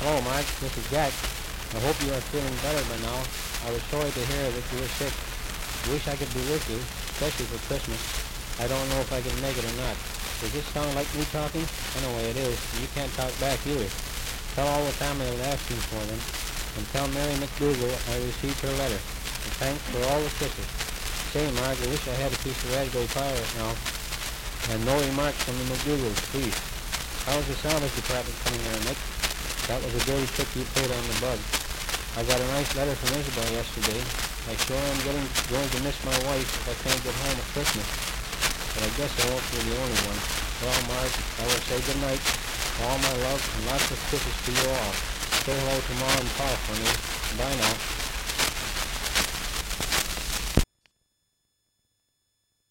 Hello, Mark. This is Jack. I hope you are feeling better by now. I was sorry to hear that you were sick. Wish I could be with you, especially for Christmas. I don't know if I can make it or not. Does this sound like me talking? Anyway, it is. You can't talk back either. Tell all the family that asking for them. And tell Mary McDougal I received her letter. And thanks for all the kisses. Say, Mark, I wish I had a piece of raspberry pie right now. And no remarks from the McDougals, please. How's the salvage department coming there, Nick? That was a dirty trick you played on the bug. I got a nice letter from Isabel yesterday. I sure am going to miss my wife if I can't get home at Christmas. But I guess I won't be the only one. Well, Mark, I will say good night. All my love and lots of kisses to you all. Say hello to Ma and Pa for me. Bye now.